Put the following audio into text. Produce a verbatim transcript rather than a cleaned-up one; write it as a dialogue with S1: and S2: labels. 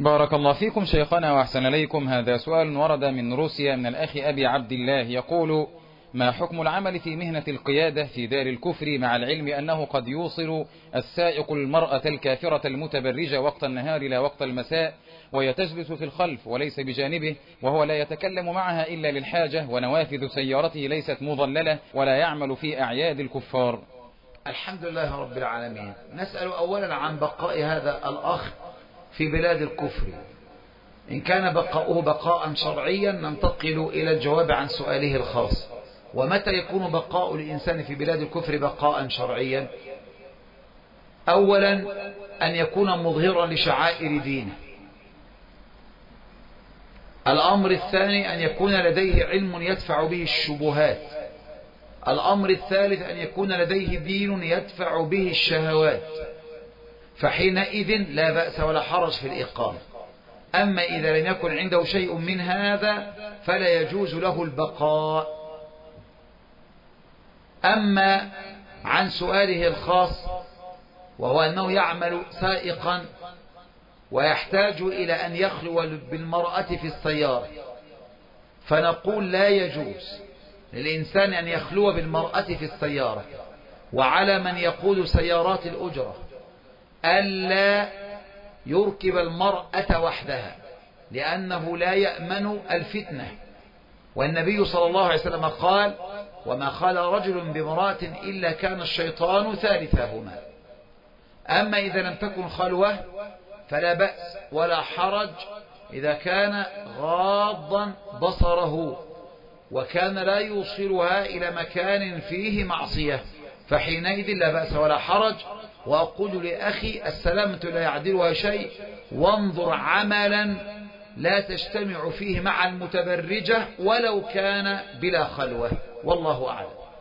S1: بارك الله فيكم شيخنا وأحسن إليكم. هذا سؤال ورد من روسيا من الأخ أبي عبد الله، يقول: ما حكم العمل في مهنة القيادة في دار الكفر، مع العلم أنه قد يوصل السائق المرأة الكافرة المتبرجة وقت النهار لا وقت المساء، وهي تجلس في الخلف وليس بجانبه، وهو لا يتكلم معها إلا للحاجة، ونوافذ سيارته ليست مظللة، ولا يعمل في أعياد الكفار؟
S2: الحمد لله رب العالمين. نسأل أولا عن بقاء هذا الأخ في بلاد الكفر. إن كان بقاؤه بقاء شرعيا ننتقل إلى الجواب عن سؤاله الخاص. ومتى يكون بقاء الإنسان في بلاد الكفر بقاء شرعيا؟ أولا أن يكون مظهرا لشعائر دينه. الأمر الثاني أن يكون لديه علم يدفع به الشبهات. الأمر الثالث أن يكون لديه دين يدفع به الشهوات، فحينئذ لا بأس ولا حرج في الإقامة. أما إذا لم يكن عنده شيء من هذا فلا يجوز له البقاء. أما عن سؤاله الخاص وهو أنه يعمل سائقا ويحتاج إلى أن يخلو بالمرأة في السيارة، فنقول لا يجوز للإنسان أن يخلو بالمرأة في السيارة، وعلى من يقود سيارات الأجرة ألا يركب المرأة وحدها، لأنه لا يأمن الفتنة. والنبي صلى الله عليه وسلم قال: وما خال رجل بامرأة إلا كان الشيطان ثالثهما. أما إذا لم تكن خلوة فلا بأس ولا حرج إذا كان غاضا بصره وكان لا يوصلها إلى مكان فيه معصية، فحينئذ لا بأس ولا حرج. وأقول لأخي: السلامة لا يعدلها شيء، وانظر عملا لا تجتمع فيه مع المتبرجة ولو كان بلا خلوة، والله أعلم.